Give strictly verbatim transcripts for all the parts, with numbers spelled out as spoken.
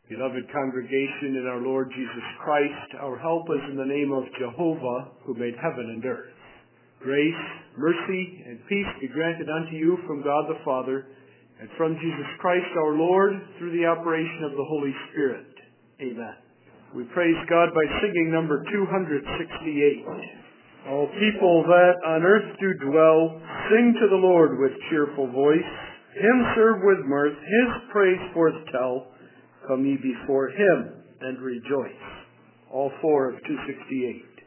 Beloved congregation in our Lord Jesus Christ, our help is in the name of Jehovah, who made heaven and earth. Grace, mercy, and peace be granted unto you from God the Father, and from Jesus Christ our Lord, through the operation of the Holy Spirit. Amen. We praise God by singing number two hundred sixty-eight. All people that on earth do dwell, sing to the Lord with cheerful voice. Him serve with mirth, his praise forth tell. Come ye before him and rejoice. All four of two sixty-eight.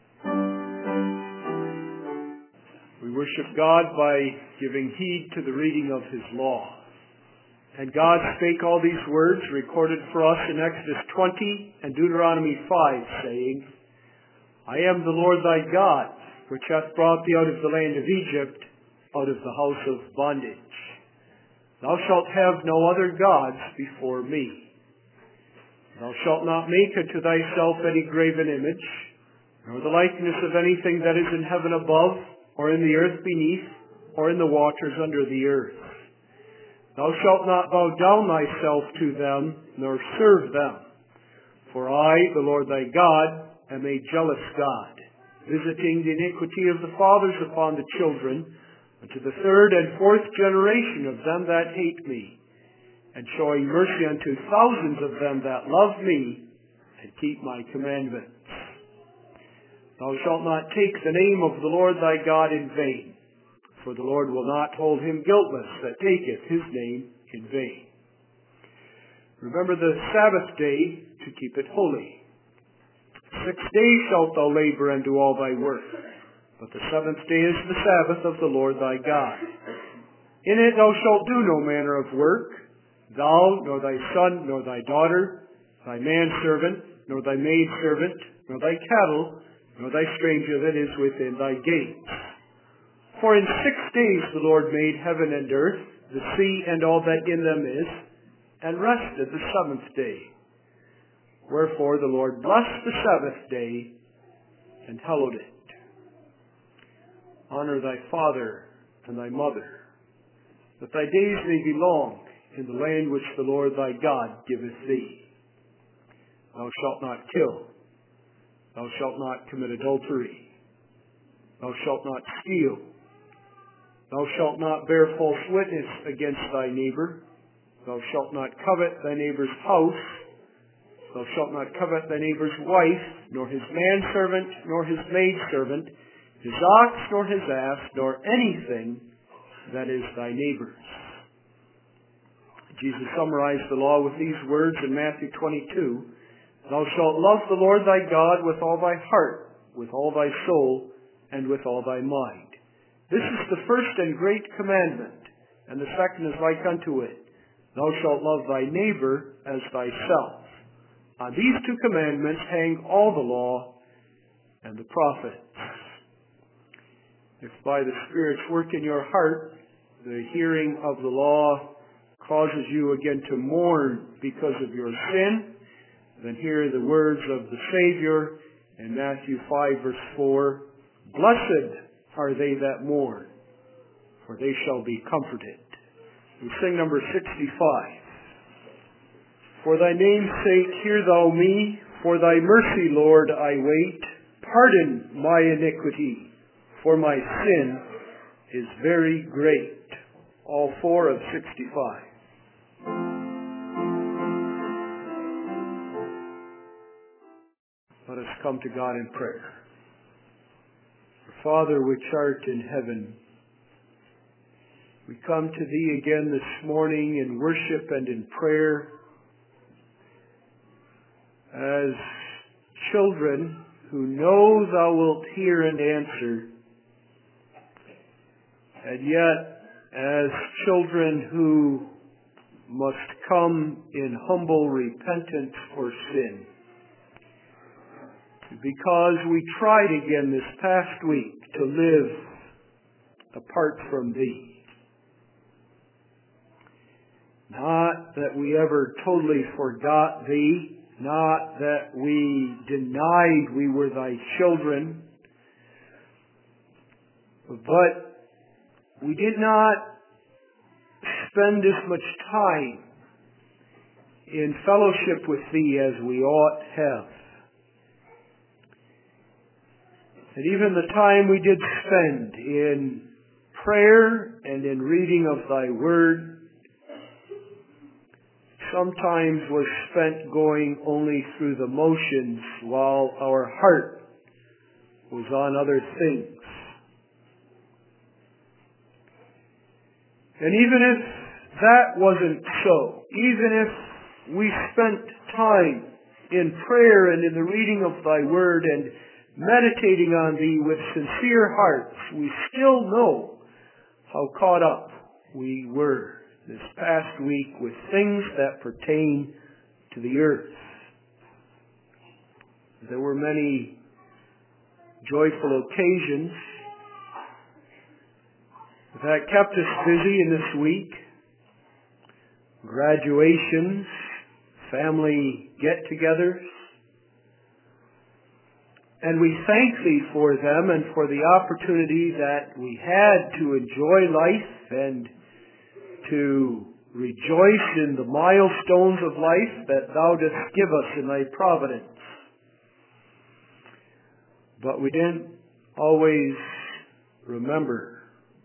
We worship God by giving heed to the reading of his law. And God spake all these words recorded for us in Exodus twenty and Deuteronomy five, saying, I am the Lord thy God, which hath brought thee out of the land of Egypt, out of the house of bondage. Thou shalt have no other gods before me. Thou shalt not make unto thyself any graven image, nor the likeness of anything that is in heaven above, or in the earth beneath, or in the waters under the earth. Thou shalt not bow down thyself to them, nor serve them. For I, the Lord thy God, am a jealous God, visiting the iniquity of the fathers upon the children, unto the third and fourth generation of them that hate me, and showing mercy unto thousands of them that love me, and keep my commandments. Thou shalt not take the name of the Lord thy God in vain, for the Lord will not hold him guiltless that taketh his name in vain. Remember the Sabbath day to keep it holy. Six days shalt thou labor and do all thy work, but the seventh day is the Sabbath of the Lord thy God. In it thou shalt do no manner of work, thou, nor thy son, nor thy daughter, thy manservant, nor thy maidservant, nor thy cattle, nor thy stranger that is within thy gates. For in six days the Lord made heaven and earth, the sea and all that in them is, and rested the seventh day. Wherefore the Lord blessed the Sabbath day, and hallowed it. Honor thy father and thy mother, that thy days may be long in the land which the Lord thy God giveth thee. Thou shalt not kill. Thou shalt not commit adultery. Thou shalt not steal. Thou shalt not bear false witness against thy neighbor. Thou shalt not covet thy neighbor's house. Thou shalt not covet thy neighbor's wife, nor his manservant, nor his maidservant, his ox, nor his ass, nor anything that is thy neighbor's. Jesus summarized the law with these words in Matthew twenty-two, Thou shalt love the Lord thy God with all thy heart, with all thy soul, and with all thy mind. This is the first and great commandment, and the second is like unto it. Thou shalt love thy neighbor as thyself. On these two commandments hang all the law and the prophets. If by the Spirit's work in your heart, the hearing of the law causes you again to mourn because of your sin, then hear the words of the Savior in Matthew five verse four, Blessed are they that mourn, for they shall be comforted. We sing number sixty-five. For thy name's sake hear thou me, for thy mercy, Lord, I wait. Pardon my iniquity, for my sin is very great. All four of sixty-five. Let us come to God in prayer. Father, which art in heaven, we come to thee again this morning in worship and in prayer as children who know thou wilt hear and answer, and yet as children who must come in humble repentance for sin. Because we tried again this past week to live apart from thee. Not that we ever totally forgot thee, not that we denied we were thy children, but we did not spend as much time in fellowship with Thee as we ought have. And even the time we did spend in prayer and in reading of Thy Word sometimes was spent going only through the motions while our heart was on other things. And even if that wasn't so, even if we spent time in prayer and in the reading of Thy Word and meditating on Thee with sincere hearts, we still know how caught up we were this past week with things that pertain to the earth. There were many joyful occasions that kept us busy in this week. Graduations, family get-togethers. And we thank Thee for them and for the opportunity that we had to enjoy life and to rejoice in the milestones of life that Thou dost give us in Thy providence. But we didn't always remember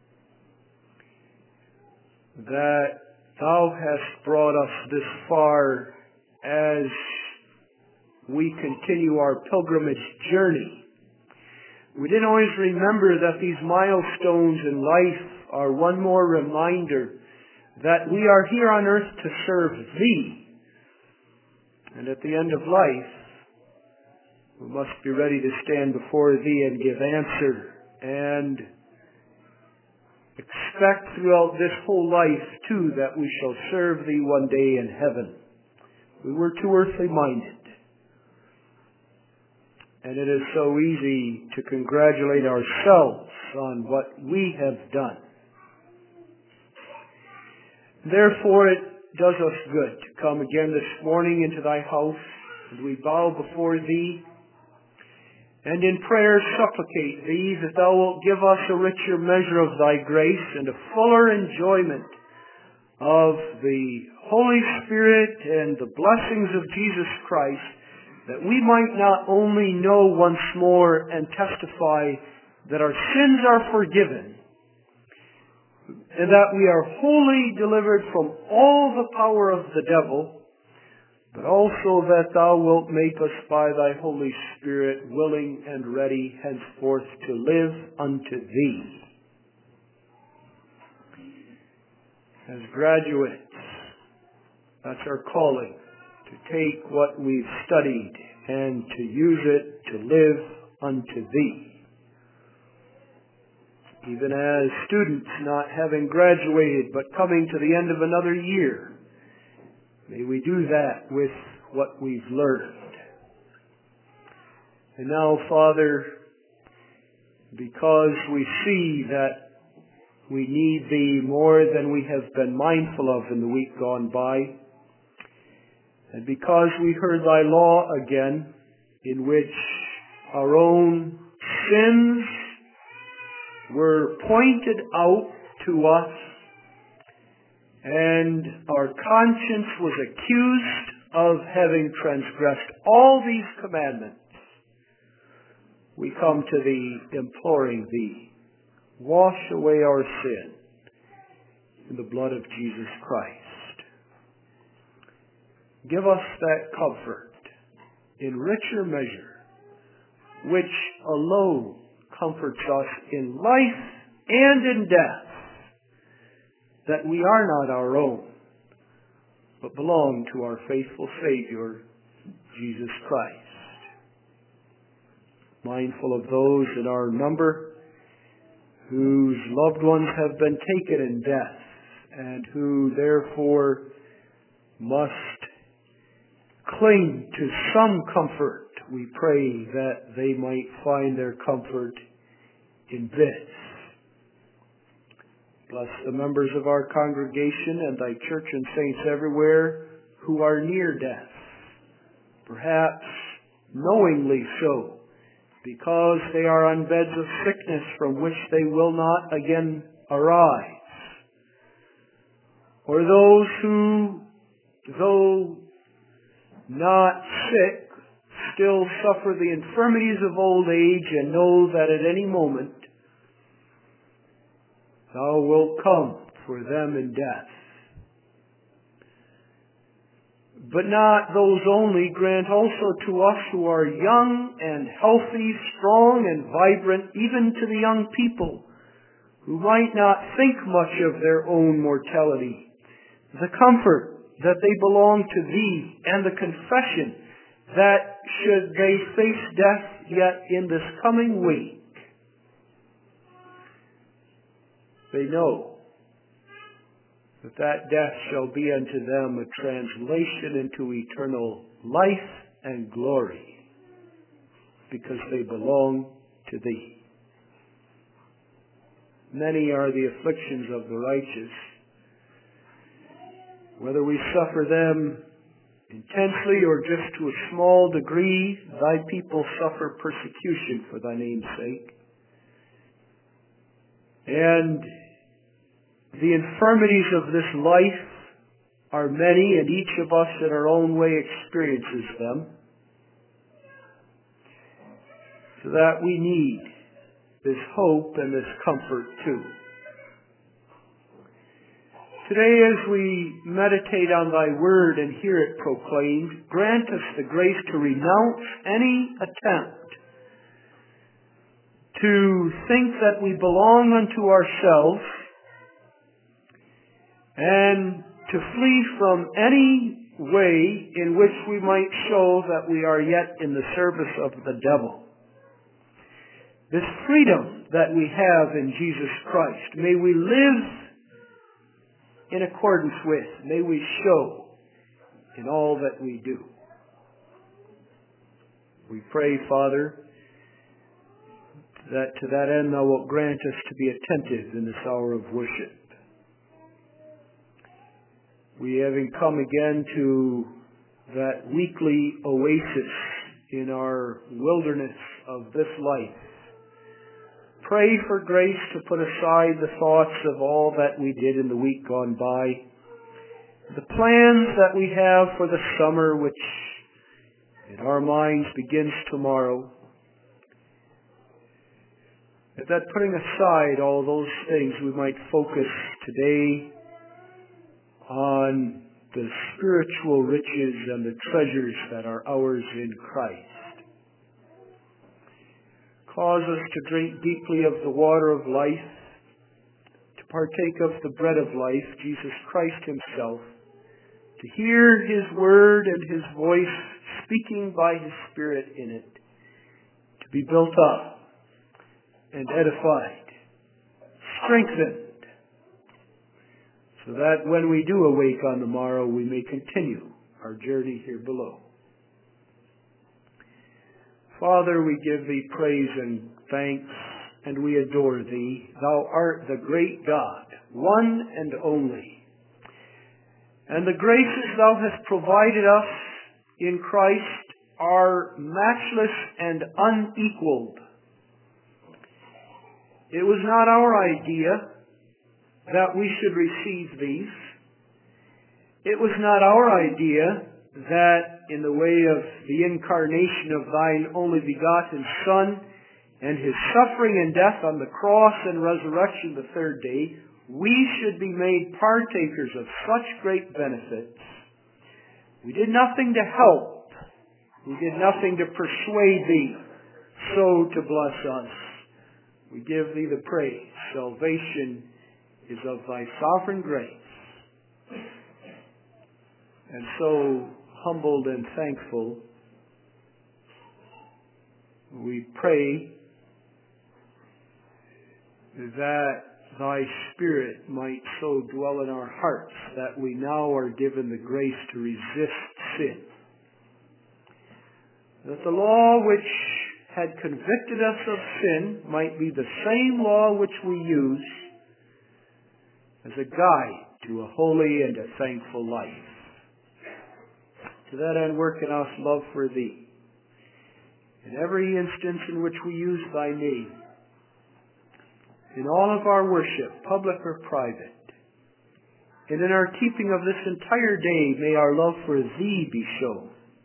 that Thou hast brought us this far as we continue our pilgrimage journey. We didn't always remember that these milestones in life are one more reminder that we are here on earth to serve Thee. And at the end of life, we must be ready to stand before Thee and give answer and expect throughout this whole life, too, that we shall serve Thee one day in heaven. We were too earthly minded. And it is so easy to congratulate ourselves on what we have done. Therefore, it does us good to come again this morning into Thy house, and we bow before Thee, and in prayer supplicate Thee that Thou wilt give us a richer measure of Thy grace and a fuller enjoyment of the Holy Spirit and the blessings of Jesus Christ, that we might not only know once more and testify that our sins are forgiven, and that we are wholly delivered from all the power of the devil, but also that Thou wilt make us by Thy Holy Spirit willing and ready henceforth to live unto Thee. As graduates, that's our calling, to take what we've studied and to use it to live unto Thee. Even as students not having graduated but coming to the end of another year, may we do that with what we've learned. And now, Father, because we see that we need Thee more than we have been mindful of in the week gone by, and because we heard Thy law again, in which our own sins were pointed out to us, and our conscience was accused of having transgressed all these commandments, we come to Thee imploring Thee, wash away our sin in the blood of Jesus Christ. Give us that comfort in richer measure, which alone comforts us in life and in death, that we are not our own, but belong to our faithful Savior, Jesus Christ. Mindful of those in our number whose loved ones have been taken in death, and who therefore must cling to some comfort, we pray that they might find their comfort in this. Bless the members of our congregation and Thy church and saints everywhere who are near death, perhaps knowingly so, because they are on beds of sickness from which they will not again arise. Or those who, though not sick, still suffer the infirmities of old age, and know that at any moment thou wilt come for them in death. But not those only, grant also to us who are young and healthy, strong and vibrant, even to the young people, who might not think much of their own mortality, the comfort that they belong to Thee, and the confession that should they face death yet in this coming week, they know that that death shall be unto them a translation into eternal life and glory, because they belong to Thee. Many are the afflictions of the righteous. Whether we suffer them intensely or just to a small degree, Thy people suffer persecution for Thy name's sake. And the infirmities of this life are many, and each of us in our own way experiences them, so that we need this hope and this comfort too. Today, as we meditate on Thy word and hear it proclaimed, grant us the grace to renounce any attempt to think that we belong unto ourselves, and to flee from any way in which we might show that we are yet in the service of the devil. This freedom that we have in Jesus Christ, may we live in accordance with, may we show in all that we do. We pray, Father, that to that end Thou wilt grant us to be attentive in this hour of worship. We having come again to that weekly oasis in our wilderness of this life, pray for grace to put aside the thoughts of all that we did in the week gone by, the plans that we have for the summer, which in our minds begins tomorrow, and that putting aside all those things, we might focus today on the spiritual riches and the treasures that are ours in Christ. Cause us to drink deeply of the water of life, to partake of the bread of life, Jesus Christ Himself, to hear His word and His voice speaking by His Spirit in it, to be built up and edified, strengthened, so that when we do awake on the morrow, we may continue our journey here below. Father, we give Thee praise and thanks, and we adore Thee. Thou art the great God, one and only. And the graces Thou hast provided us in Christ are matchless and unequaled. It was not our idea that we should receive these. It was not our idea that in the way of the incarnation of Thine only begotten Son and His suffering and death on the cross and resurrection the third day, we should be made partakers of such great benefits. We did nothing to help. We did nothing to persuade Thee so to bless us. We give Thee the praise. Salvation is of Thy sovereign grace. And so, humbled and thankful, we pray that Thy Spirit might so dwell in our hearts that we now are given the grace to resist sin. That the law which had convicted us of sin might be the same law which we use as a guide to a holy and a thankful life. To that end, work in us love for Thee. In every instance in which we use Thy name, in all of our worship, public or private, and in our keeping of this entire day, may our love for Thee be shown.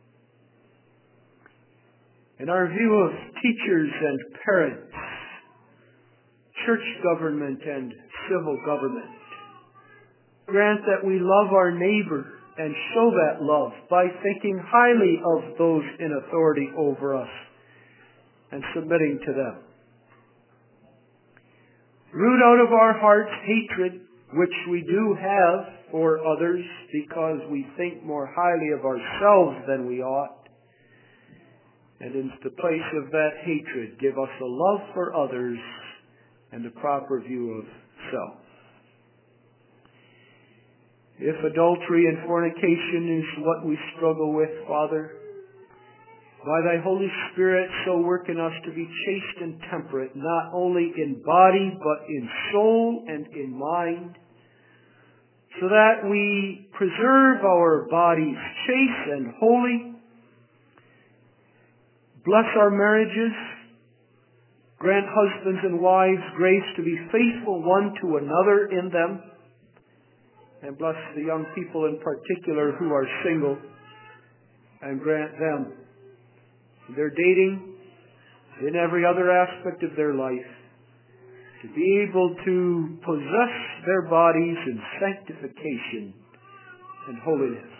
in our view of teachers and parents, church government and civil government. Grant that we love our neighbor and show that love by thinking highly of those in authority over us and submitting to them. Root out of our hearts hatred, which we do have for others because we think more highly of ourselves than we ought. And in the place of that hatred, give us a love for others and a proper view of self. If adultery and fornication is what we struggle with, Father, by Thy Holy Spirit so work in us to be chaste and temperate, not only in body, but in soul and in mind, so that we preserve our bodies chaste and holy. Bless our marriages. Grant husbands and wives grace to be faithful one to another in them. And bless the young people in particular who are single, and grant them their dating, in every other aspect of their life, to be able to possess their bodies in sanctification and holiness.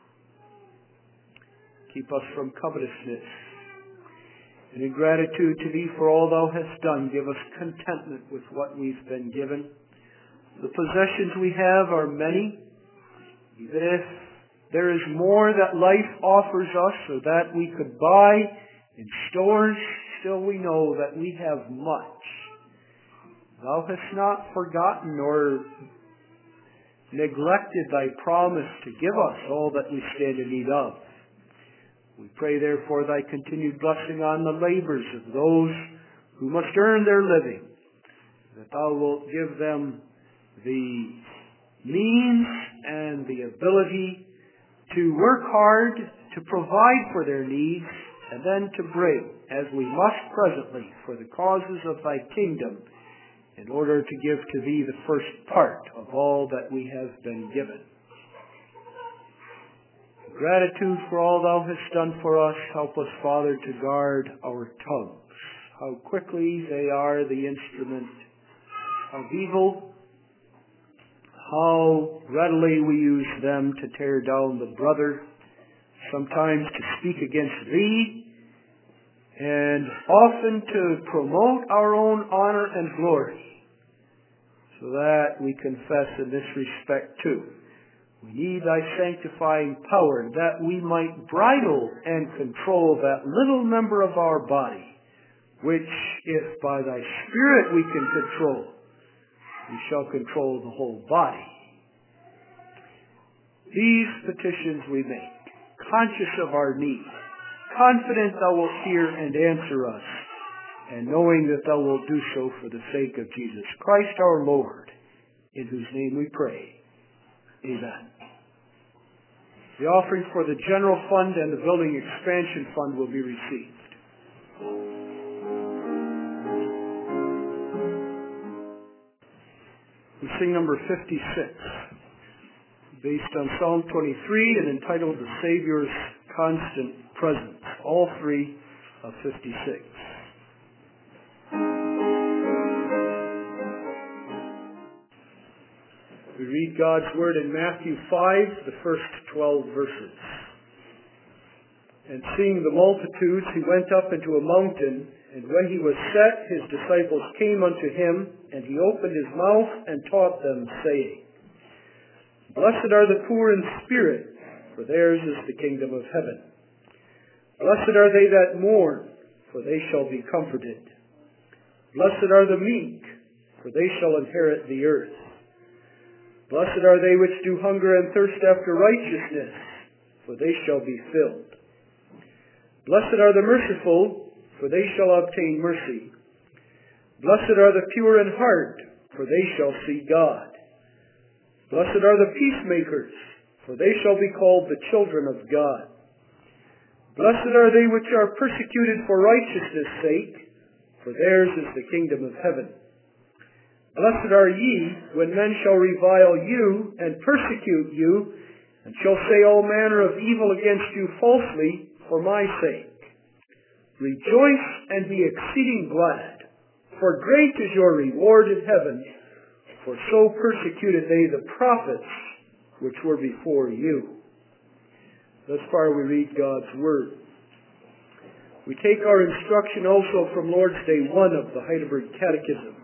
Keep us from covetousness. And in gratitude to Thee for all Thou hast done, give us contentment with what we've been given. The possessions we have are many. Even if there is more that life offers us so that we could buy in stores, still we know that we have much. Thou hast not forgotten or neglected Thy promise to give us all that we stand in need of. We pray therefore Thy continued blessing on the labors of those who must earn their living, that Thou wilt give them the means and the ability to work hard, to provide for their needs, and then to bring, as we must presently, for the causes of Thy kingdom, in order to give to Thee the first part of all that we have been given. Gratitude for all Thou hast done for us, help us, Father, to guard our tongues. How quickly they are the instrument of evil, how readily we use them to tear down the brother, sometimes to speak against Thee, and often to promote our own honor and glory, so that we confess in this respect too. We need Thy sanctifying power that we might bridle and control that little member of our body, which, if by Thy Spirit we can control, we shall control the whole body. These petitions we make, conscious of our need, confident Thou wilt hear and answer us, and knowing that Thou wilt do so for the sake of Jesus Christ our Lord, in whose name we pray. Amen. The offering for the general fund and the building expansion fund will be received. We sing number fifty-six, based on Psalm twenty-three and entitled The Savior's Constant Presence. All three of fifty-six. We read God's Word in Matthew five, the first twelve verses. And seeing the multitudes, he went up into a mountain, and when he was set, his disciples came unto him, and he opened his mouth and taught them, saying, Blessed are the poor in spirit, for theirs is the kingdom of heaven. Blessed are they that mourn, for they shall be comforted. Blessed are the meek, for they shall inherit the earth. Blessed are they which do hunger and thirst after righteousness, for they shall be filled. Blessed are the merciful, for they shall obtain mercy. Blessed are the pure in heart, for they shall see God. Blessed are the peacemakers, for they shall be called the children of God. Blessed are they which are persecuted for righteousness' sake, for theirs is the kingdom of heaven. Blessed are ye, when men shall revile you, and persecute you, and shall say all manner of evil against you falsely, for my sake. rejoice and be exceeding glad, for great is your reward in heaven, for so persecuted they the prophets which were before you. Thus far we read God's Word. We take our instruction also from Lord's Day one of the Heidelberg Catechism.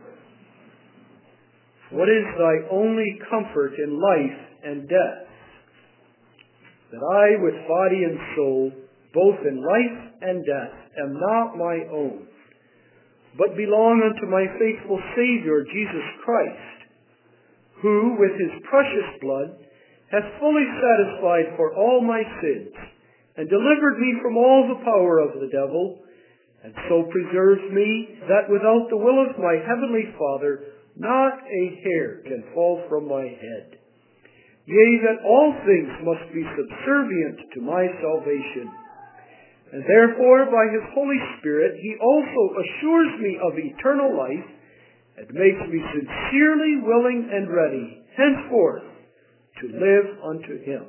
What is thy only comfort in life and death? That I with body and soul, both in life and death, am not my own, but belong unto my faithful Savior, Jesus Christ, who with his precious blood hath fully satisfied for all my sins, and delivered me from all the power of the devil, and so preserves me that without the will of my heavenly Father not a hair can fall from my head. Yea, that all things must be subservient to my salvation. And therefore, by his Holy Spirit, he also assures me of eternal life, and makes me sincerely willing and ready, henceforth, to live unto him.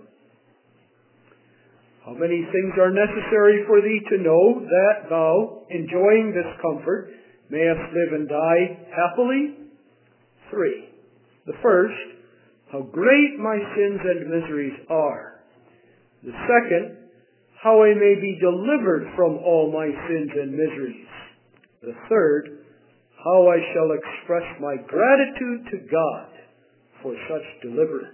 How many things are necessary for thee to know that thou, enjoying this comfort, mayest live and die happily? Three. The first, how great my sins and miseries are. The second, how I may be delivered from all my sins and miseries. The third, how I shall express my gratitude to God for such deliverance.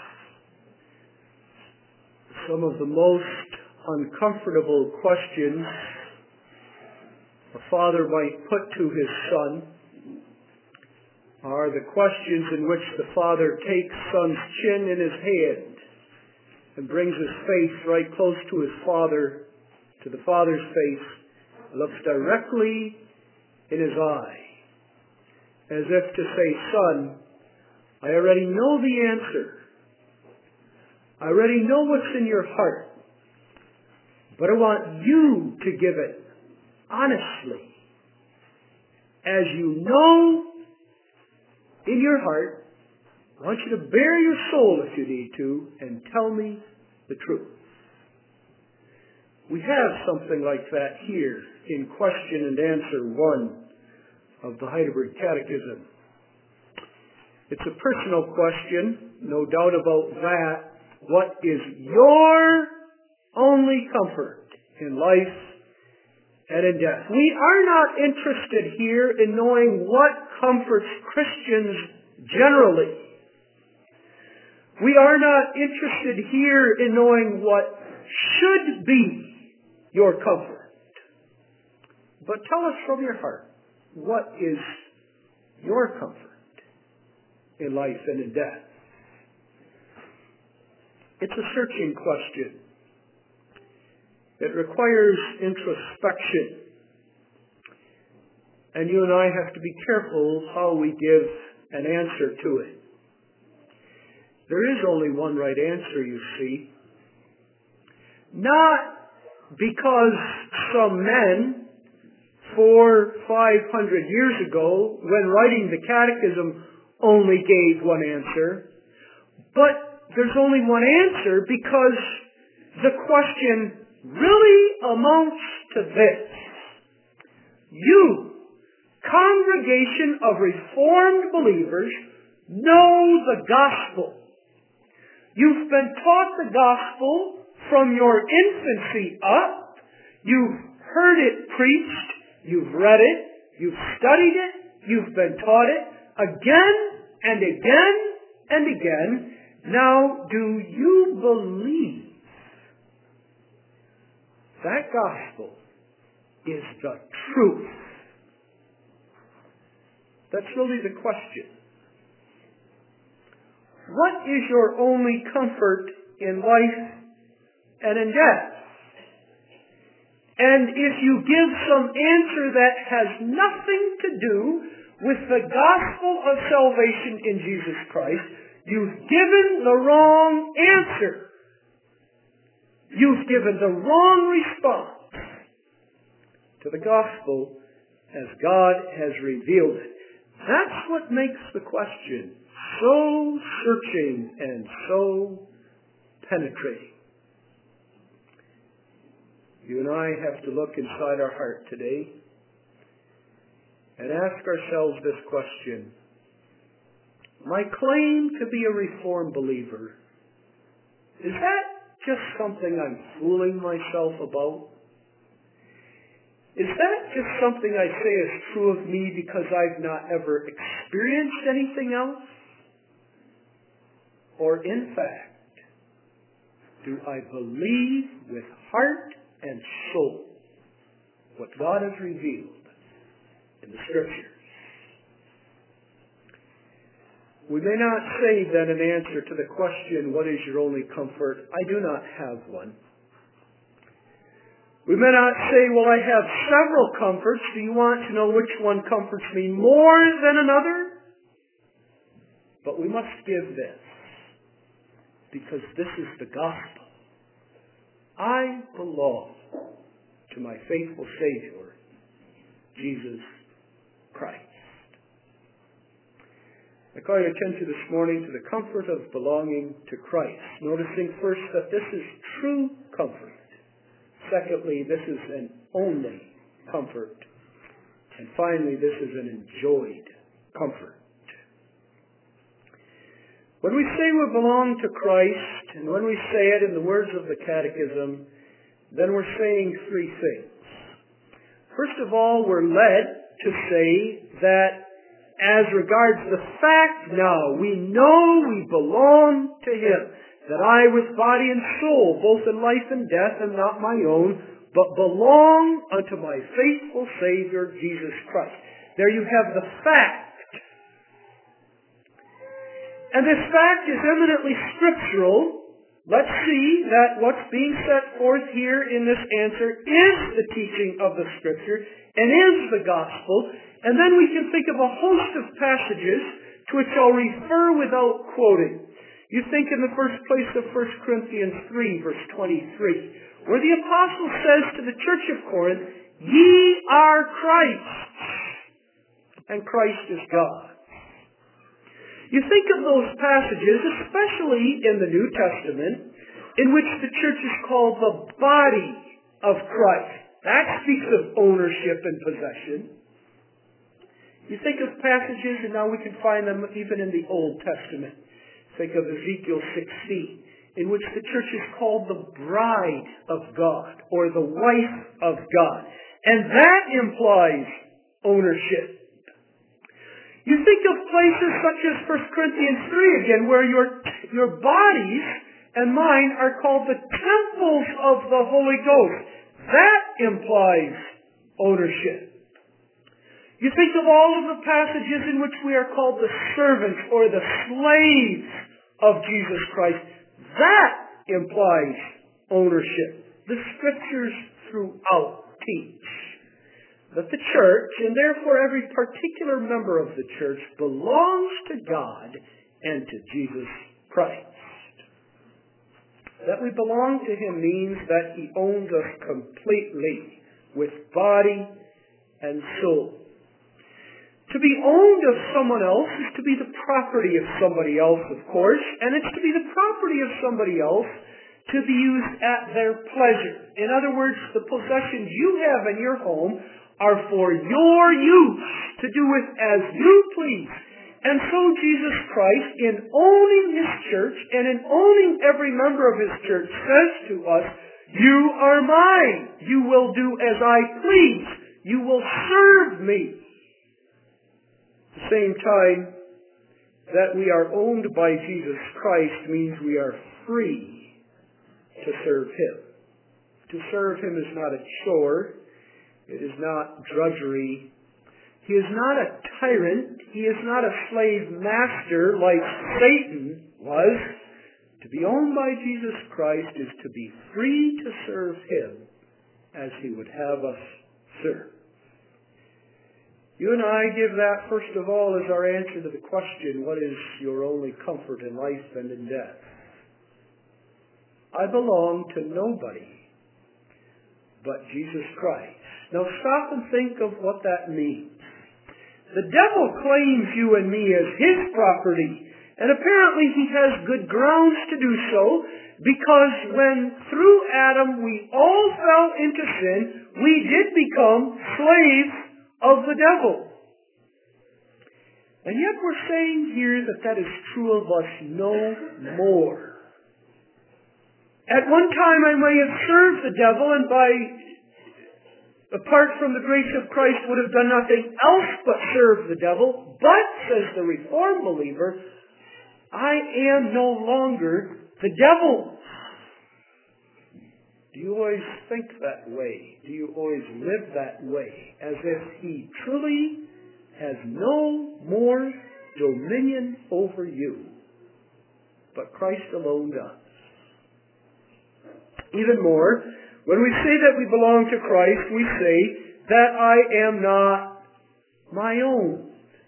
Some of the most uncomfortable questions a father might put to his son are the questions in which the father takes son's chin in his hand and brings his face right close to his father, to the father's face, and looks directly in his eye, as if to say, son, I already know the answer. I already know what's in your heart, but I want you to give it honestly, as you know in your heart. I want you to bare your soul if you need to and tell me the truth. We have something like that here in question and answer one of the Heidelberg Catechism. It's a personal question, no doubt about that. What is your only comfort in life and in death? We are not interested here in knowing what comforts Christians generally. We are not interested here in knowing what should be your comfort. But tell us from your heart, what is your comfort in life and in death? It's a searching question. It requires introspection. And you and I have to be careful how we give an answer to it. There is only one right answer, you see. Not because some men four, five hundred years ago, when writing the catechism, only gave one answer. But there's only one answer because the question really amounts to this. You, congregation of Reformed believers, know the gospel. You've been taught the gospel from your infancy up. You've heard it preached. You've read it. You've studied it. You've been taught it again and again and again. Now, do you believe that gospel is the truth? That's really the question. What is your only comfort in life and in death? And if you give some answer that has nothing to do with the gospel of salvation in Jesus Christ, you've given the wrong answer. You've given the wrong response to the gospel as God has revealed it. That's what makes the question so searching and so penetrating. You and I have to look inside our heart today and ask ourselves this question. My claim to be a Reformed believer, is that just something I'm fooling myself about? Is that just something I say is true of me because I've not ever experienced anything else? Or in fact, do I believe with heart and soul what God has revealed in the Scriptures? We may not say then an answer to the question, what is your only comfort? I do not have one. We may not say, well, I have several comforts. Do you want to know which one comforts me more than another? But we must give this, because this is the gospel. I belong to my faithful Savior, Jesus Christ. I call your attention this morning to the comfort of belonging to Christ, noticing first that this is true comfort. Secondly, this is an only comfort. And finally, this is an enjoyed comfort. When we say we belong to Christ, and when we say it in the words of the Catechism, then we're saying three things. First of all, we're led to say that as regards the fact now, we know we belong to Him, that I with body and soul, both in life and death, am not my own, but belong unto my faithful Savior, Jesus Christ. There you have the fact. And this fact is eminently scriptural. Let's see that what's being set forth here in this answer is the teaching of the Scripture and is the gospel. And then we can think of a host of passages to which I'll refer without quoting. You think in the first place of First Corinthians three, verse twenty-three, where the apostle says to the church of Corinth, ye are Christ's, and Christ is God. You think of those passages, especially in the New Testament, in which the church is called the body of Christ. That speaks of ownership and possession. You think of passages, and now we can find them even in the Old Testament. Think of Ezekiel sixteen, in which the church is called the bride of God, or the wife of God. And that implies ownership. You think of places such as First Corinthians three again, where your, your bodies and mine are called the temples of the Holy Ghost. That implies ownership. You think of all of the passages in which we are called the servants or the slaves of Jesus Christ. That implies ownership. The Scriptures throughout teach that the church, and therefore every particular member of the church, belongs to God and to Jesus Christ. That we belong to Him means that He owns us completely with body and soul. To be owned of someone else is to be the property of somebody else, of course, and it's to be the property of somebody else to be used at their pleasure. In other words, the possessions you have in your home are for your use, to do with as you please. And so Jesus Christ, in owning His church and in owning every member of His church, says to us, you are mine. You will do as I please. You will serve me. At the same time, that we are owned by Jesus Christ means we are free to serve Him. To serve Him is not a chore. It is not drudgery. He is not a tyrant. He is not a slave master like Satan was. To be owned by Jesus Christ is to be free to serve Him as He would have us serve. You and I give that, first of all, as our answer to the question, what is your only comfort in life and in death? I belong to nobody but Jesus Christ. Now stop and think of what that means. The devil claims you and me as his property, and apparently he has good grounds to do so, because when through Adam we all fell into sin, we did become slaves of the devil. And yet we're saying here that that is true of us no more. At one time I may have served the devil, and by apart from the grace of Christ would have done nothing else but serve the devil. But, says the Reformed believer, I am no longer the devil. Do you always think that way? Do you always live that way? As if he truly has no more dominion over you, but Christ alone does. Even more, when we say that we belong to Christ, we say that I am not my own.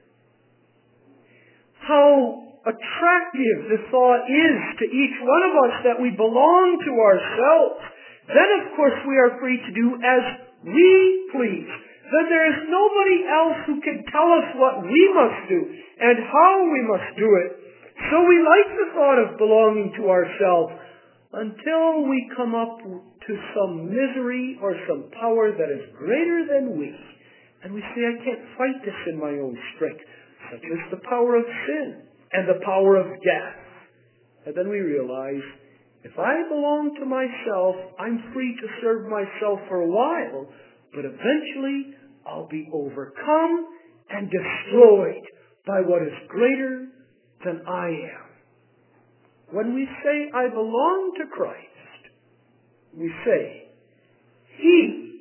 How attractive the thought is to each one of us that we belong to ourselves. Then, of course, we are free to do as we please. That there is nobody else who can tell us what we must do and how we must do it. So we like the thought of belonging to ourselves until we come up to some misery or some power that is greater than we. And we say, I can't fight this in my own strength, such as the power of sin and the power of death. And then we realize, if I belong to myself, I'm free to serve myself for a while, but eventually I'll be overcome and destroyed by what is greater than I am. When we say, I belong to Christ, we say, He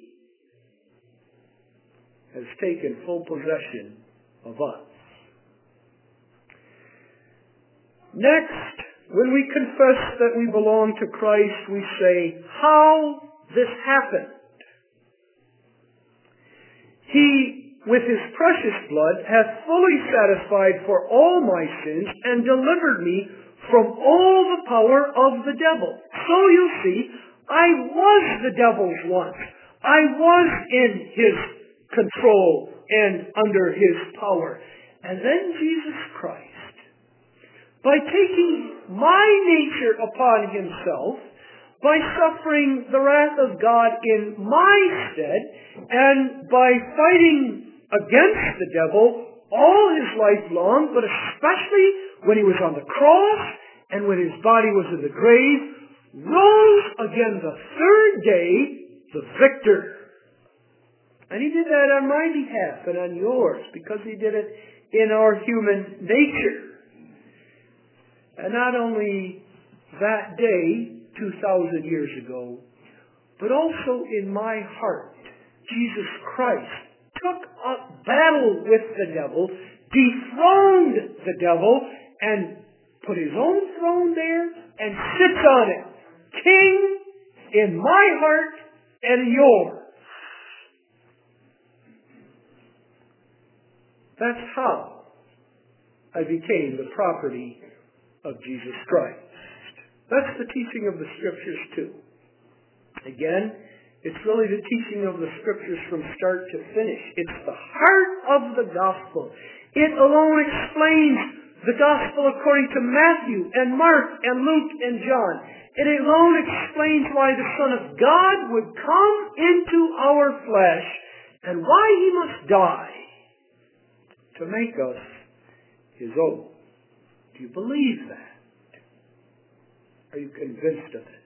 has taken full possession of us. Next, when we confess that we belong to Christ, we say, how this happened. He, with His precious blood, hath fully satisfied for all my sins and delivered me from all the power of the devil. So you see, I was the devil's once. I was in his control and under his power. And then Jesus Christ, by taking my nature upon Himself, by suffering the wrath of God in my stead, and by fighting against the devil all His life long, but especially when He was on the cross and when His body was in the grave, rose again the third day, the victor. And He did that on my behalf and on yours, because He did it in our human nature. And not only that day, two thousand years ago, but also in my heart, Jesus Christ took up battle with the devil, dethroned the devil, and put His own throne there and sits on it. King in my heart and yours. That's how I became the property of Jesus Christ. That's the teaching of the Scriptures too. Again, it's really the teaching of the Scriptures from start to finish. It's the heart of the gospel. It alone explains the gospel according to Matthew and Mark and Luke and John. It alone explains why the Son of God would come into our flesh and why He must die to make us His own. Do you believe that? Are you convinced of it?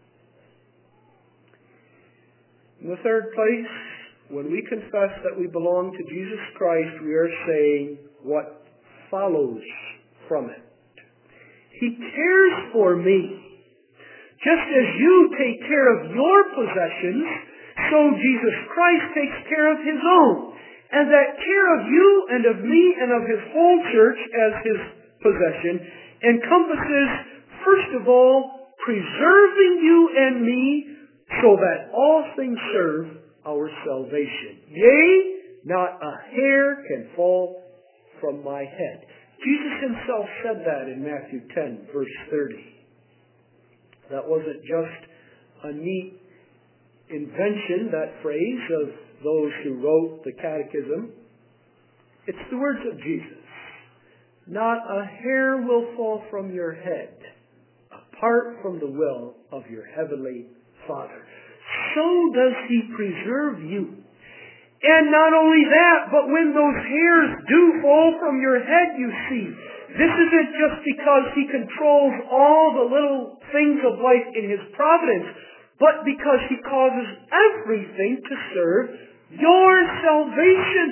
In the third place, when we confess that we belong to Jesus Christ, we are saying what follows from it. He cares for me. Just as you take care of your possessions, so Jesus Christ takes care of His own. And that care of you and of me and of His whole church as His possession encompasses, first of all, preserving you and me so that all things serve our salvation. Yea, not a hair can fall from my head. Jesus Himself said that in Matthew ten, verse thirty. That wasn't just a neat invention, that phrase, of those who wrote the Catechism. It's the words of Jesus. Not a hair will fall from your head. A apart from the will of your heavenly Father. So does He preserve you. And not only that, but when those hairs do fall from your head, you see, this isn't just because He controls all the little things of life in His providence, but because He causes everything to serve your salvation.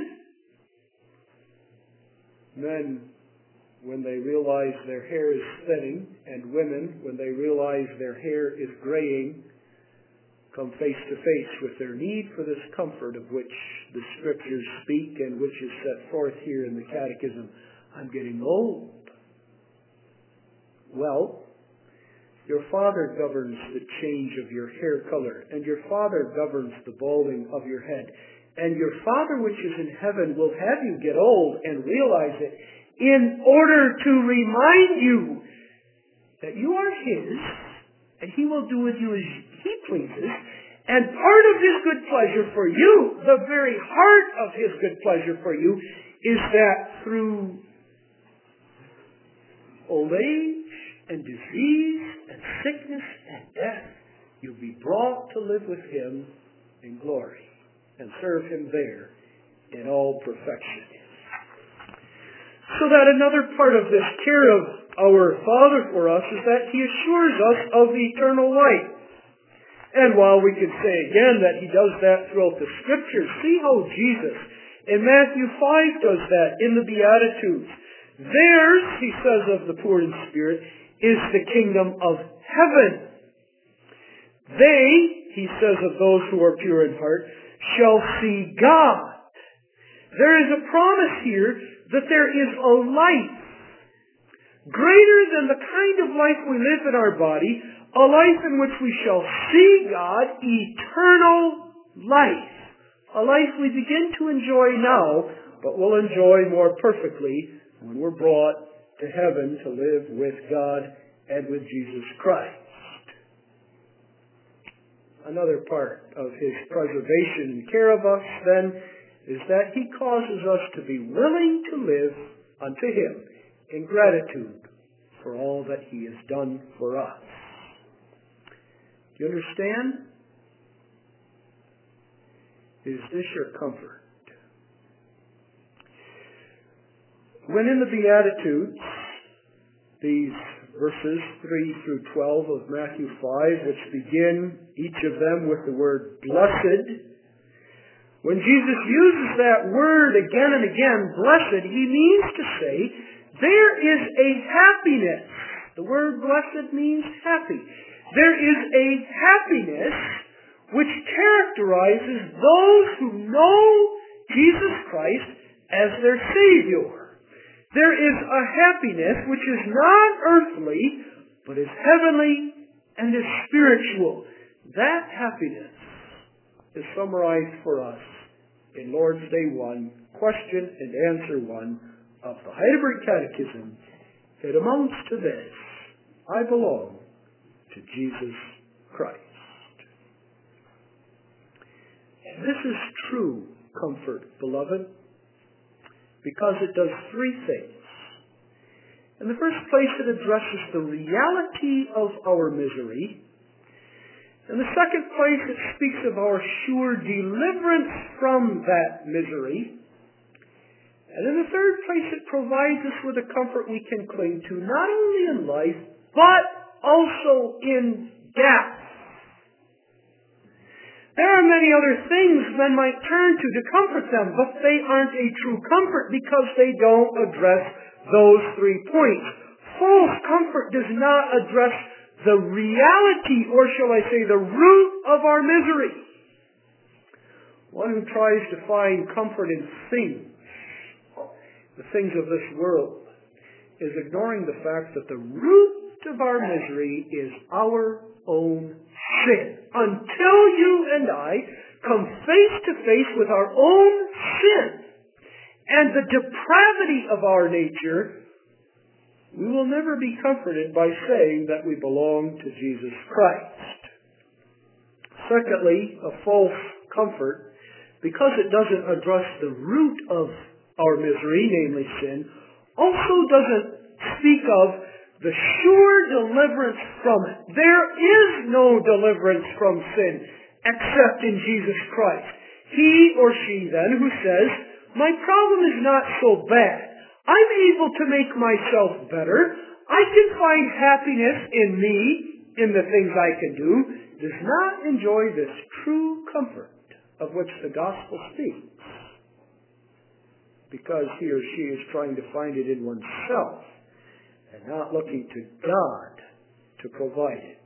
Men, when they realize their hair is thinning, and women, when they realize their hair is graying, come face to face with their need for this comfort of which the Scriptures speak and which is set forth here in the Catechism. I'm getting old. Well, your Father governs the change of your hair color, and your Father governs the balding of your head. And your Father which is in heaven will have you get old and realize it in order to remind you that you are His, and He will do with you as He pleases. And part of His good pleasure for you, the very heart of His good pleasure for you, is that through old age and disease and sickness and death, you'll be brought to live with Him in glory and serve Him there in all perfection. So that another part of this care of our Father for us is that He assures us of eternal life. And while we could say again that He does that throughout the Scriptures, see how Jesus in Matthew five does that in the Beatitudes. Theirs, He says of the poor in spirit, is the kingdom of heaven. They, He says of those who are pure in heart, shall see God. There is a promise here that there is a life greater than the kind of life we live in our body, a life in which we shall see God, eternal life. A life we begin to enjoy now, but will enjoy more perfectly when we're brought to heaven to live with God and with Jesus Christ. Another part of His preservation and care of us, then, is that He causes us to be willing to live unto Him in gratitude for all that He has done for us. Do you understand? Is this your comfort? When in the Beatitudes, these verses three through twelve of Matthew five, which begin each of them with the word blessed, when Jesus uses that word again and again, blessed, He means to say there is a happiness. The word blessed means happy. There is a happiness which characterizes those who know Jesus Christ as their Savior. There is a happiness which is not earthly, but is heavenly and is spiritual. That happiness is summarized for us in Lord's Day one, question and answer one of the Heidelberg Catechism. It amounts to this: I belong to Jesus Christ. This is true comfort, beloved, because it does three things. In the first place, it addresses the reality of our misery. In the second place, it speaks of our sure deliverance from that misery. And in the third place, it provides us with a comfort we can cling to, not only in life, but also in death. There are many other things men might turn to to comfort them, but they aren't a true comfort because they don't address those three points. False comfort does not address the reality, or shall I say the root of our misery. One who tries to find comfort in things, the things of this world, is ignoring the fact that the root of our misery is our own sin. Until you and I come face to face with our own sin and the depravity of our nature, we will never be comforted by saying that we belong to Jesus Christ. Secondly, a false comfort, because it doesn't address the root of our misery, namely sin, also doesn't speak of the sure deliverance from it. There is no deliverance from sin except in Jesus Christ. He or she then who says, my problem is not so bad. I'm able to make myself better. I can find happiness in me, in the things I can do, does not enjoy this true comfort of which the gospel speaks, because he or she is trying to find it in oneself and not looking to God to provide it.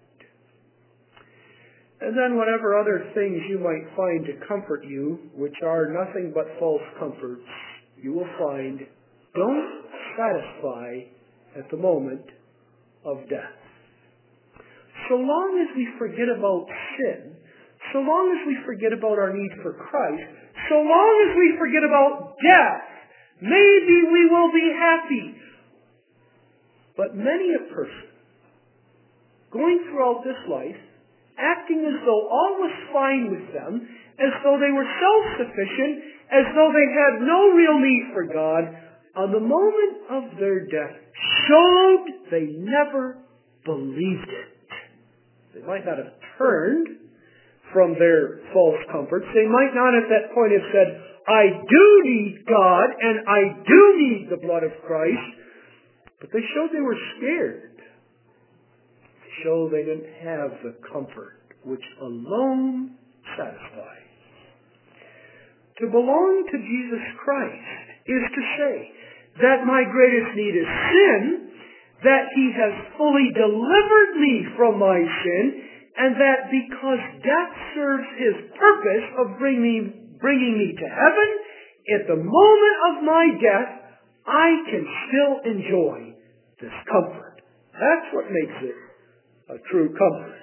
And then whatever other things you might find to comfort you, which are nothing but false comforts, you will find don't satisfy at the moment of death. So long as we forget about sin, so long as we forget about our need for Christ, so long as we forget about death, maybe we will be happy. But many a person going throughout this life, acting as though all was fine with them, as though they were self-sufficient, as though they had no real need for God, on the moment of their death showed they never believed it. They might not have turned from their false comforts. They might not at that point have said, I do need God and I do need the blood of Christ. But they showed they were scared. They showed they didn't have the comfort which alone satisfies. To belong to Jesus Christ is to say that my greatest need is sin, that he has fully delivered me from my sin, and that because death serves his purpose of bringing, bringing me to heaven, at the moment of my death, I can still enjoy this comfort. That's what makes it a true comfort.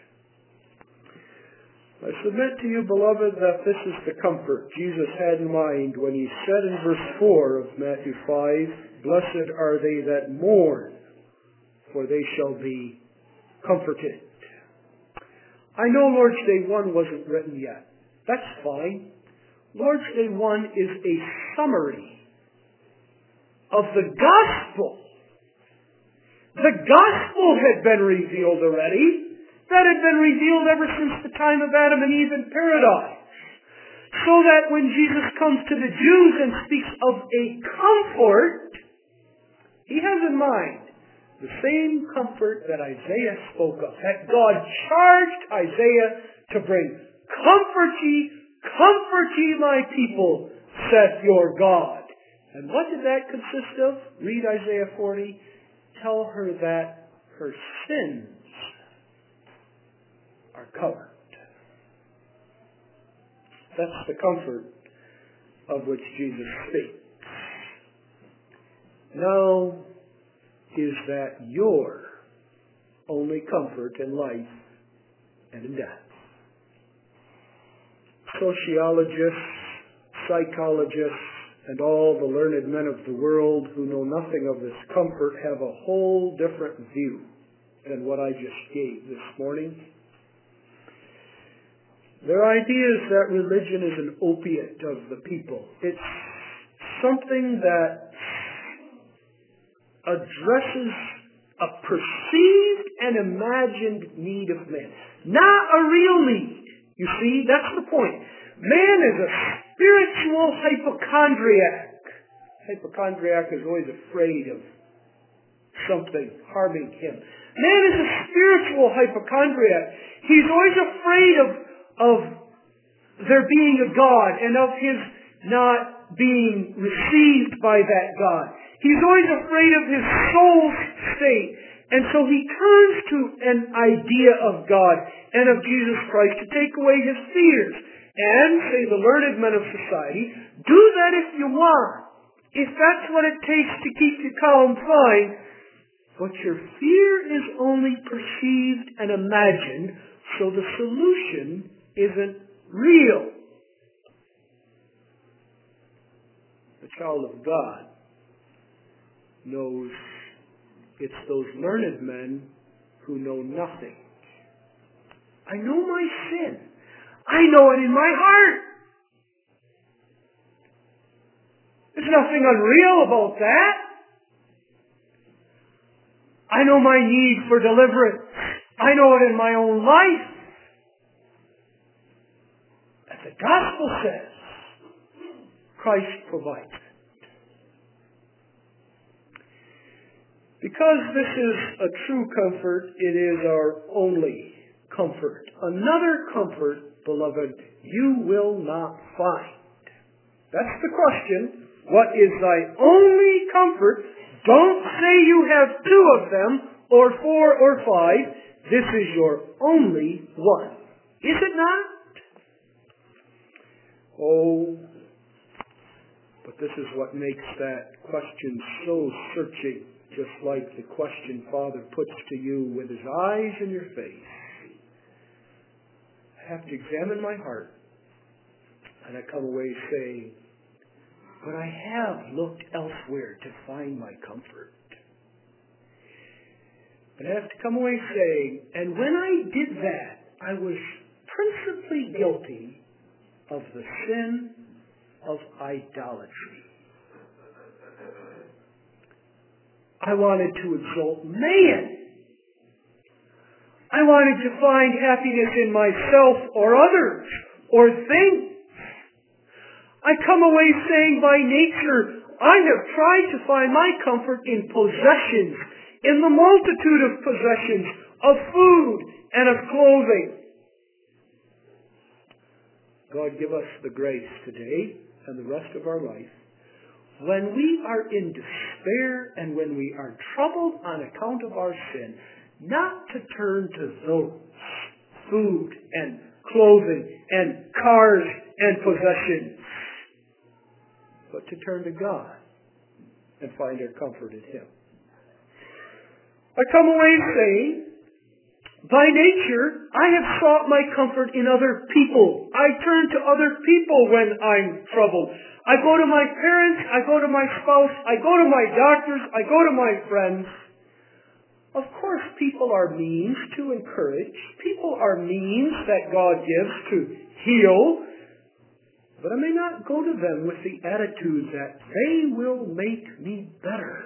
I submit to you, beloved, that this is the comfort Jesus had in mind when he said in verse four of Matthew five, blessed are they that mourn, for they shall be comforted. I know Lord's Day one wasn't written yet. That's fine. Lord's Day one is a summary of the gospel. The gospel had been revealed already. That had been revealed ever since the time of Adam and Eve in paradise. So that when Jesus comes to the Jews and speaks of a comfort, he has in mind the same comfort that Isaiah spoke of. That God charged Isaiah to bring, comfort ye, comfort ye my people, saith your God. And what did that consist of? Read Isaiah forty. Tell her that her sins are covered. That's the comfort of which Jesus speaks. Now is that your only comfort in life and in death. Sociologists, psychologists, and all the learned men of the world who know nothing of this comfort have a whole different view than what I just gave this morning. Their idea is that religion is an opiate of the people. It's something that addresses a perceived and imagined need of man. Not a real need. You see, that's the point. Man is a spiritual hypochondriac. Hypochondriac is always afraid of something harming him. Man is a spiritual hypochondriac. He's always afraid of, of there being a God and of his not being received by that God. He's always afraid of his soul's state. And so he turns to an idea of God and of Jesus Christ to take away his fears. And, say the learned men of society, do that if you want. If that's what it takes to keep you calm, fine. But your fear is only perceived and imagined, so the solution isn't real. The child of God knows it's those learned men who know nothing. I know my sin. I know it in my heart. There's nothing unreal about that. I know my need for deliverance. I know it in my own life. As the gospel says, Christ provides it. Because this is a true comfort, it is our only comfort. Another comfort, beloved, you will not find. That's the question. What is thy only comfort? Don't say you have two of them, or four or five. This is your only one. Is it not? Oh, but this is what makes that question so searching, just like the question Father puts to you with his eyes in your face. I have to examine my heart, and I come away saying, but I have looked elsewhere to find my comfort. But I have to come away saying, and when I did that, I was principally guilty of the sin of idolatry. I wanted to exalt man. I wanted to find happiness in myself or others or things. I come away saying by nature, I have tried to find my comfort in possessions, in the multitude of possessions, of food and of clothing. God give us the grace today and the rest of our life, when we are in despair and when we are troubled on account of our sin, not to turn to those, food and clothing and cars and possessions, but to turn to God and find our comfort in Him. I come away saying, by nature, I have sought my comfort in other people. I turn to other people when I'm troubled. I go to my parents, I go to my spouse, I go to my doctors, I go to my friends. Of course, people are means to encourage. People are means that God gives to heal. But I may not go to them with the attitude that they will make me better.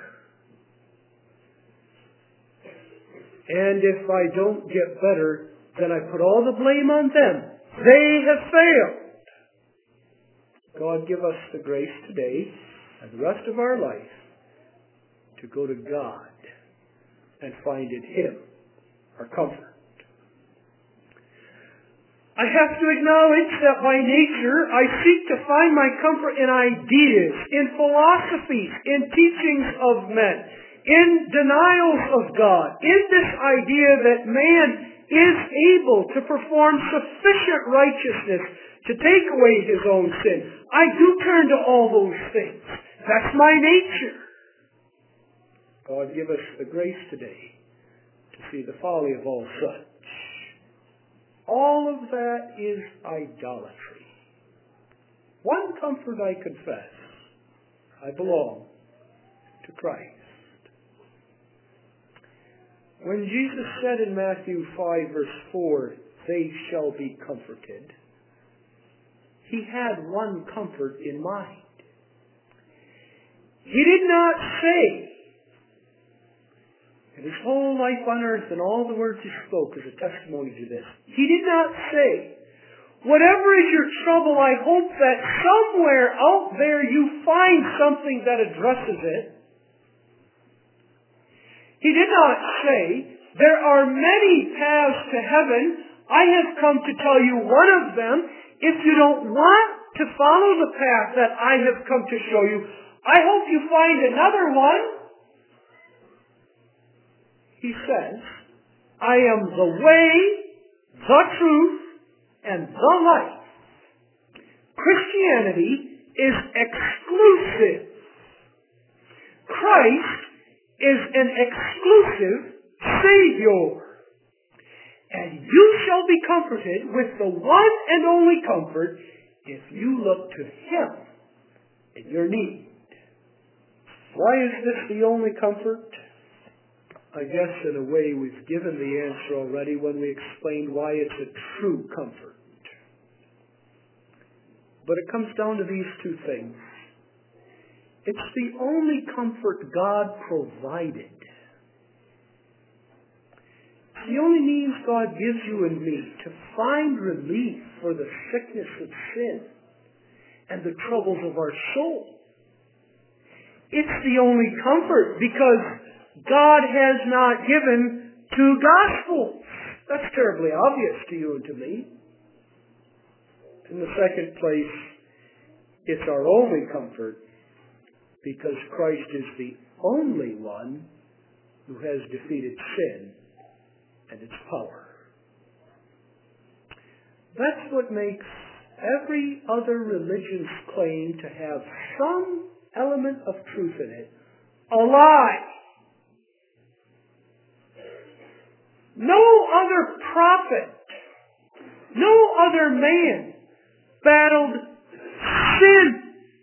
And if I don't get better, then I put all the blame on them. They have failed. God give us the grace today and the rest of our life to go to God and find in Him our comfort. I have to acknowledge that by nature I seek to find my comfort in ideas, in philosophies, in teachings of men, in denials of God, in this idea that man is able to perform sufficient righteousness to take away his own sin. I do turn to all those things. That's my nature. God give us the grace today to see the folly of all such. All of that is idolatry. One comfort I confess, I belong to Christ. When Jesus said in Matthew five verse four, they shall be comforted, He had one comfort in mind. He did not say, and his whole life on earth and all the words He spoke is a testimony to this. He did not say, whatever is your trouble, I hope that somewhere out there you find something that addresses it. He did not say, there are many paths to heaven. I have come to tell you one of them. If you don't want to follow the path that I have come to show you, I hope you find another one. He says, I am the way, the truth, and the life. Christianity is exclusive. Christ is an exclusive Savior. And you shall be comforted with the one and only comfort if you look to Him in your need. Why is this the only comfort? I guess in a way we've given the answer already when we explained why it's a true comfort. But it comes down to these two things. It's the only comfort God provided. the only means God gives you and me to find relief for the sickness of sin and the troubles of our soul. It's the only comfort because God has not given two gospels. That's terribly obvious to you and to me. In the second place, it's our only comfort because Christ is the only one who has defeated sin and its power. That's what makes every other religion's claim to have some element of truth in it a lie. No other prophet, no other man battled sin.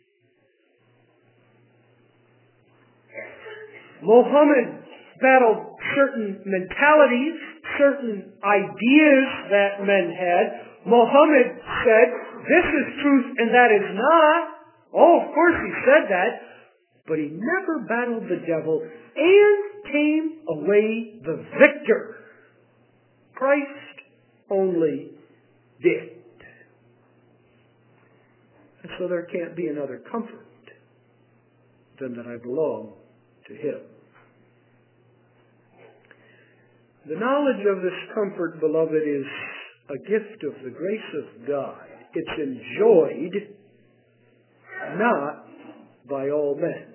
Muhammad battled certain mentalities, certain ideas that men had. Muhammad said, this is truth and that is not. Oh, of course he said that. But he never battled the devil and came away the victor. Christ only did. And so there can't be another comfort than that I belong to Him. The knowledge of this comfort, beloved, is a gift of the grace of God. It's enjoyed not by all men.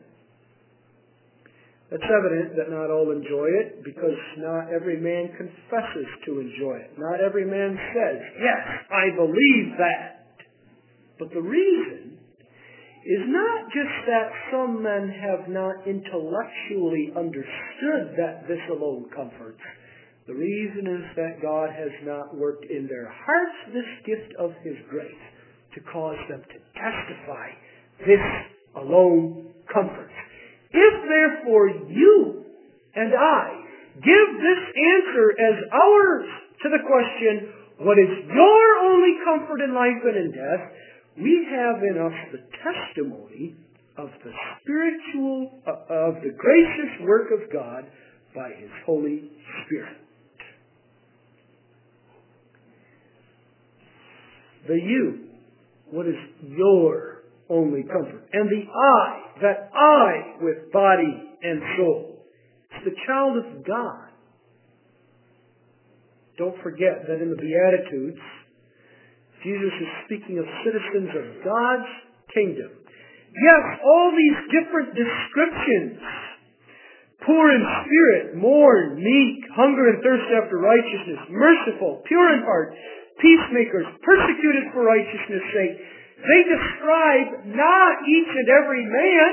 It's evident that not all enjoy it because not every man confesses to enjoy it. Not every man says, yes, I believe that. But the reason is not just that some men have not intellectually understood that this alone comforts. The reason is that God has not worked in their hearts this gift of His grace to cause them to testify this alone comforts. If therefore you and I give this answer as ours to the question, what is your only comfort in life and in death? We have in us the testimony of the spiritual, uh, of the gracious work of God by His Holy Spirit. The you, what is your only comfort? And the I, that I with body and soul. It's the child of God. Don't forget that in the Beatitudes, Jesus is speaking of citizens of God's kingdom. Yes, all these different descriptions. Poor in spirit, mourn, meek, hunger and thirst after righteousness, merciful, pure in heart, peacemakers, persecuted for righteousness' sake. They describe not each and every man.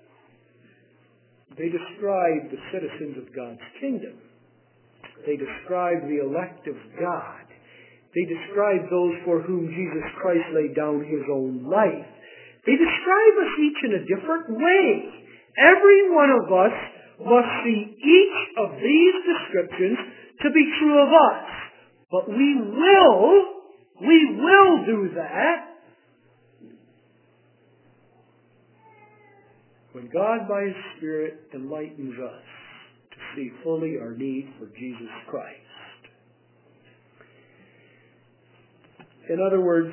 They describe the citizens of God's kingdom. They describe the elect of God. They describe those for whom Jesus Christ laid down His own life. They describe us each in a different way. Every one of us must see each of these descriptions to be true of us. But we will, we will do that when God by His Spirit enlightens us to see fully our need for Jesus Christ. In other words,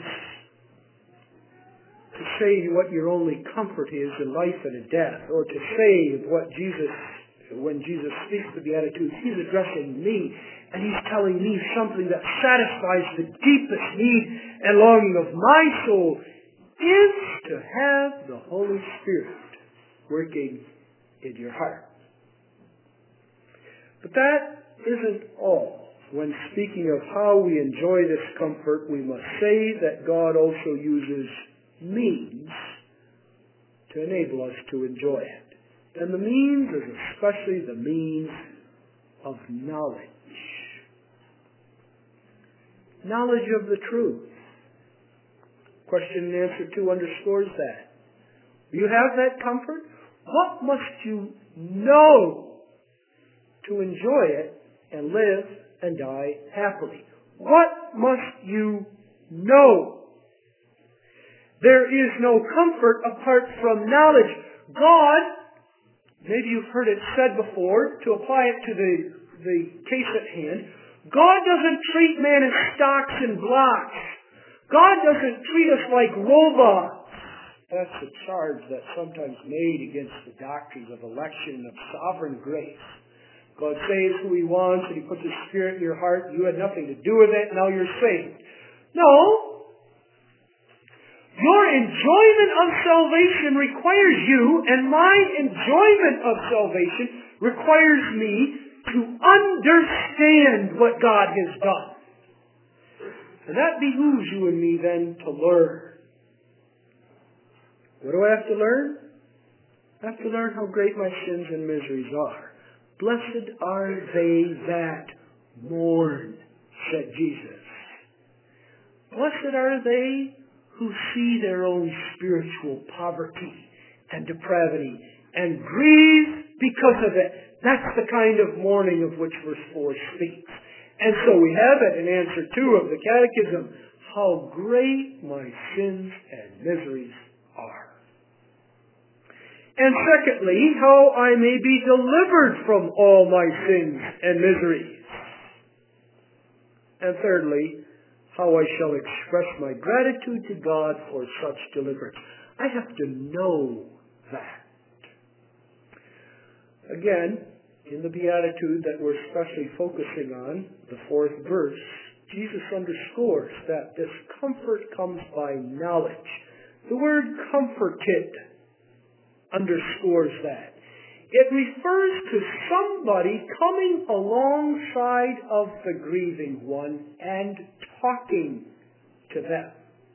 to say what your only comfort is in life and in death, or to say what Jesus, when Jesus speaks the Beatitudes, He's addressing me, and He's telling me something that satisfies the deepest need and longing of my soul, is to have the Holy Spirit working in your heart. But that isn't all. When speaking of how we enjoy this comfort, we must say that God also uses means to enable us to enjoy it. And the means is especially the means of knowledge. Knowledge of the truth. Question and answer two underscores that. You have that comfort? What must you know to enjoy it and live and die happily? What must you know? There is no comfort apart from knowledge. God, maybe you've heard it said before, to apply it to the, the case at hand, God doesn't treat man as stocks and blocks. God doesn't treat us like robots. That's the charge that's sometimes made against the doctrines of election and of sovereign grace. God saves who He wants, and He puts His Spirit in your heart. You had nothing to do with it. Now you're saved. No. Your enjoyment of salvation requires you, and my enjoyment of salvation requires me to understand what God has done. And that behooves you and me then to learn. What do I have to learn? I have to learn how great my sins and miseries are. Blessed are they that mourn, said Jesus. Blessed are they who see their own spiritual poverty and depravity and grieve because of it. That's the kind of mourning of which verse four speaks. And so we have it in answer two of the Catechism. How great my sins and miseries are. And secondly, how I may be delivered from all my sins and miseries. And thirdly, how I shall express my gratitude to God for such deliverance. I have to know that. Again, in the Beatitude that we're especially focusing on, the fourth verse, Jesus underscores that this comfort comes by knowledge. The word comforted underscores that. It refers to somebody coming alongside of the grieving one and talking to them.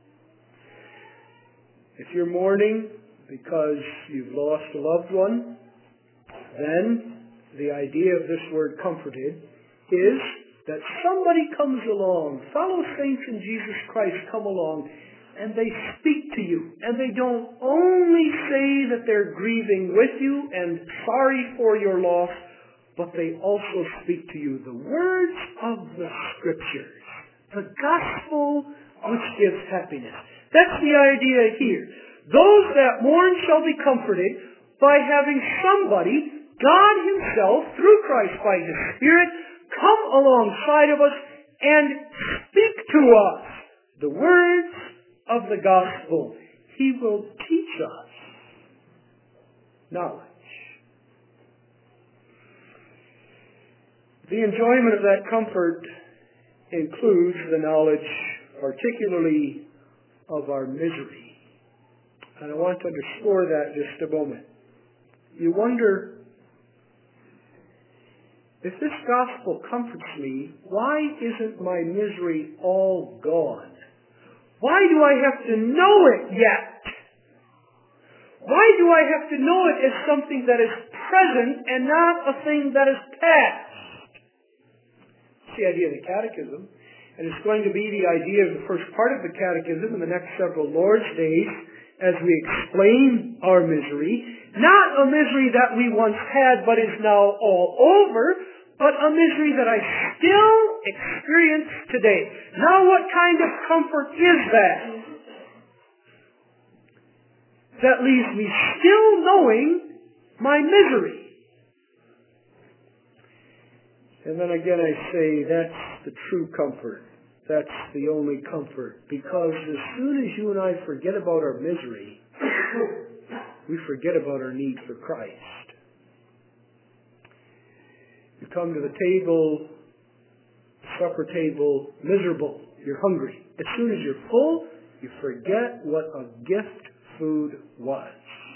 If you're mourning because you've lost a loved one, then the idea of this word comforted is that somebody comes along, fellow saints in Jesus Christ come along, and they speak to you. And they don't only say that they're grieving with you and sorry for your loss, but they also speak to you the words of the Scriptures, the gospel which gives happiness. That's the idea here. Those that mourn shall be comforted by having somebody, God Himself, through Christ by His Spirit, come alongside of us and speak to us the words of the gospel. He will teach us knowledge. The enjoyment of that comfort includes the knowledge, particularly of our misery. And I want to underscore that just a moment. You wonder, if this gospel comforts me, why isn't my misery all gone? Why do I have to know it yet? Why do I have to know it as something that is present and not a thing that is past? It's the idea of the Catechism. And it's going to be the idea of the first part of the Catechism in the next several Lord's days as we explain our misery. Not a misery that we once had but is now all over, but a misery that I still experience today. Now what kind of comfort is that? That leaves me still knowing my misery. And then again I say that's the true comfort. That's the only comfort. Because as soon as you and I forget about our misery, we forget about our need for Christ. You come to the table, supper table, miserable. You're hungry. As soon as you're full, you forget what a gift food was.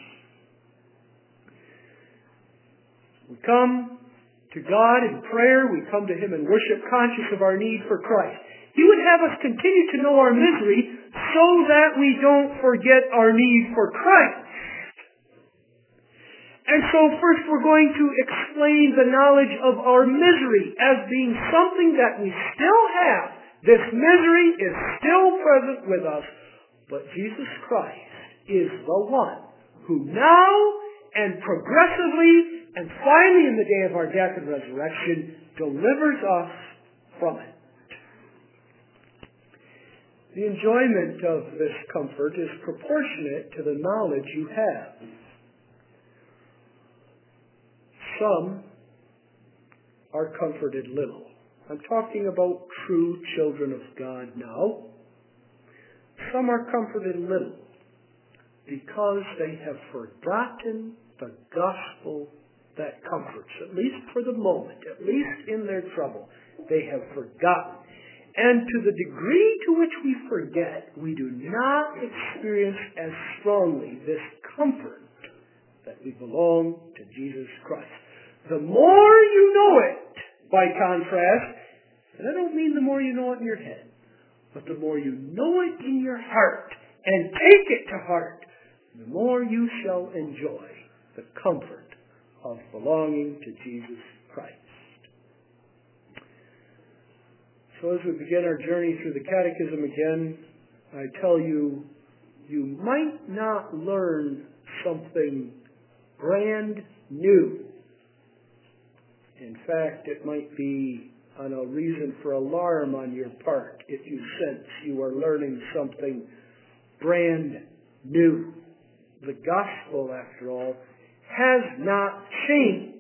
We come to God in prayer. We come to Him in worship, conscious of our need for Christ. He would have us continue to know our misery so that we don't forget our need for Christ. And so first we're going to explain the knowledge of our misery as being something that we still have. This misery is still present with us, but Jesus Christ is the one who now and progressively and finally in the day of our death and resurrection delivers us from it. The enjoyment of this comfort is proportionate to the knowledge you have. Some are comforted little. I'm talking about true children of God now. Some are comforted little because they have forgotten the gospel that comforts, at least for the moment, at least in their trouble. They have forgotten. And to the degree to which we forget, we do not experience as strongly this comfort that we belong to Jesus Christ. The more you know it, by contrast, and I don't mean the more you know it in your head, but the more you know it in your heart and take it to heart, the more you shall enjoy the comfort of belonging to Jesus Christ. So as we begin our journey through the Catechism again, I tell you, you might not learn something brand new. In fact, it might be on a reason for alarm on your part if you sense you are learning something brand new. The gospel, after all, has not changed.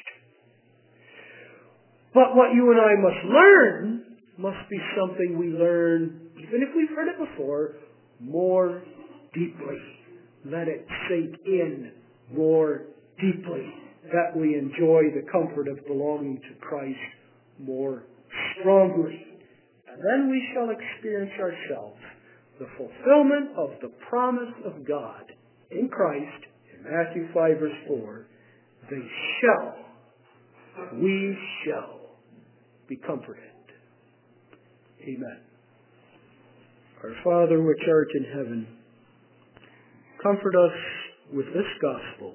But what you and I must learn must be something we learn, even if we've heard it before, more deeply. Let it sink in more deeply, that we enjoy the comfort of belonging to Christ more strongly. And then we shall experience ourselves the fulfillment of the promise of God in Christ, in Matthew five, verse four, they shall, we shall be comforted. Amen. Our Father which art in heaven, comfort us with this gospel,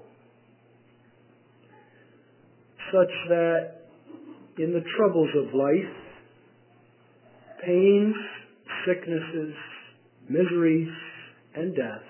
such that in the troubles of life, pains, sicknesses, miseries, and death,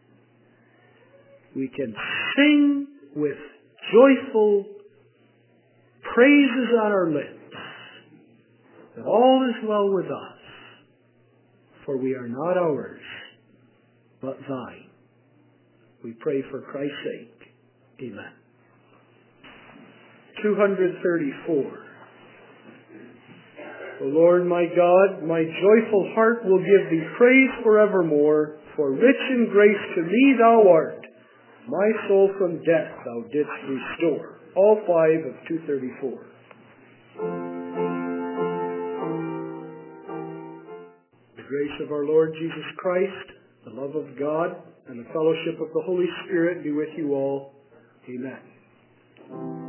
we can sing with joyful praises on our lips that all is well with us, for we are not ours, but thine. We pray for Christ's sake. Amen. two thirty-four. O Lord my God, my joyful heart will give thee praise forevermore, for rich in grace to me thou art. My soul from death thou didst restore. All five of two thirty-four. The grace of our Lord Jesus Christ, the love of God, and the fellowship of the Holy Spirit be with you all. Amen.